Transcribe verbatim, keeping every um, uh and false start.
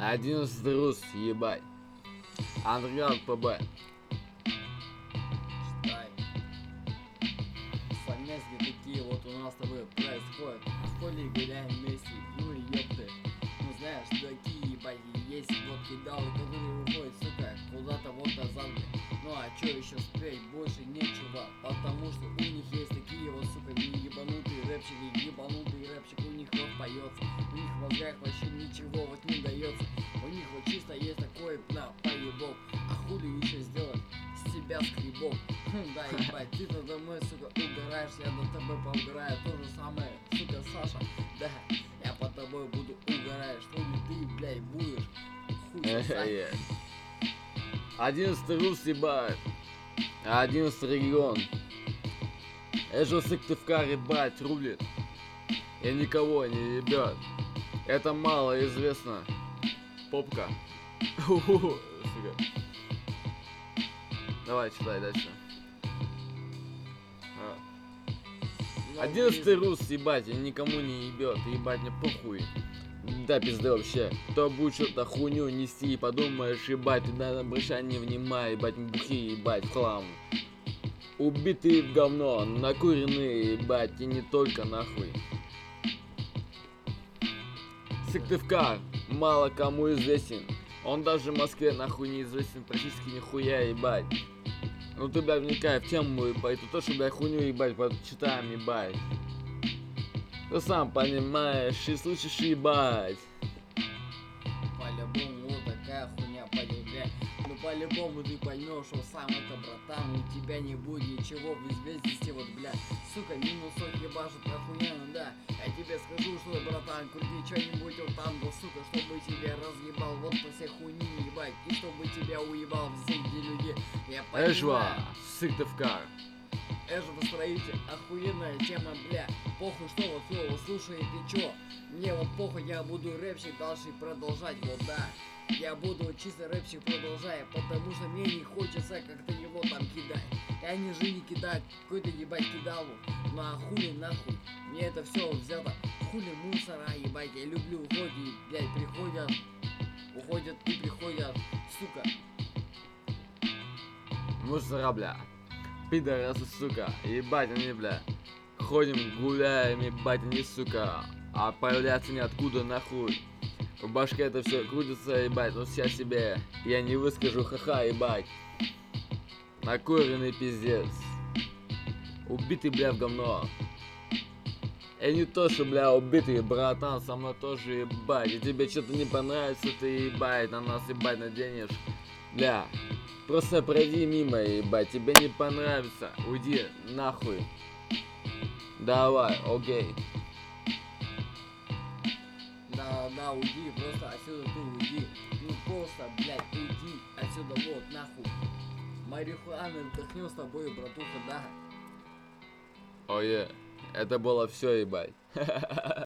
Одиннадцатый рус, ебать. Андерграунд ПБ. Читай. Совместные такие вот у нас с тобой происходят. В поле гуляем вместе, ну и ёпты. Ну знаешь, такие ебать есть вот кидалы, которые уходят, сука, куда-то вот назад. Ну а чё еще спеть, больше нечего. Потому что у них есть такие вот, сука, ебанутые рэпчики, ебанутый рэпчик у них вот поется. У них в мозгах вообще ничего вот не дается. У них вот чисто есть такой, бля, поебок. А хули еще сделать с тебя скребок? Хм, да, ебать, ты надо мной, сука, угораешь, я над тобой поугараю. То же самое, сука, Саша, да, я по тобой буду угорать. Что ли ты, блядь, будешь хуй сосать? Одиннадцатый рус, ебать. Одиннадцатый регион. Это же Сыктывкар, ебать, рулит. И никого не ебет. Это мало известно. Попка. Сука. Давай, читай дальше. Одиннадцатый рус, ебать, и никому не ебет, ебать, мне похуй. Да, пизды вообще. Кто будет что-то хуйню нести, подумаешь, ебать, ты на обращай не внимай, ебать, мы бухие, ебать, в хлам. Убитые в говно, накуренные, ебать, и не только нахуй. Сыктывкар мало кому известен. Он даже в Москве нахуй не известен практически нихуя, ебать. Ну ты, блядь, вникай в тему, ебать, то, что, блядь, хуйню, ебать, почитаем, ебать. Ты сам понимаешь и слышишь, ебать. По-любому вот такая хуйня пойдет, бля. Ну по-любому ты поймешь, что сам это, братан, у тебя не будет ничего в известности, вот, бля. Сука, минусок ебашит охуенно, да. Я тебе скажу, что, братан, крути что-нибудь вот там, да, сука, чтобы тебя разъебал вот по всей хуйне, ебать. И чтобы тебя уебал все эти люди. Я понимаю. Эжва, Сыктывкар. Эжва строитель, охуенная тема, бля. Похуй, что вот слово слушай, ты чё? Мне вот похуй, я буду рэпчик дальше продолжать, вот да. Я буду чисто рэпчик продолжать, потому что мне не хочется как-то его там кидать. И они же не кидают какой-то ебать кидалу. Ну а хули нахуй? Мне это все взято. Хули мусора, ебать, я люблю уходить, блядь, приходят, уходят и приходят, сука. Мусора, бля. Пидорасы, сука. Ебать они, бля. Ходим, гуляем, ебать они, сука. А появляться ниоткуда, нахуй. В башке это все крутится, ебать, но вся себе. Я не выскажу, ха-ха, ебать. Накуренный пиздец. Убитый, бля, в говно. И не то, что, бля, убитый, братан, со мной тоже, ебать. И тебе что-то не понравится, ты, ебать, на нас, ебать, наденешь. Бля, просто пройди мимо, ебать, тебе не понравится. Уйди, нахуй. Давай, окей. Да, да, уйди, просто отсюда ты уйди. Ну просто, блядь, уйди отсюда, вот, нахуй. Марихуаны вдохнем с тобой, братуха, да. Ое, это было все, ебать.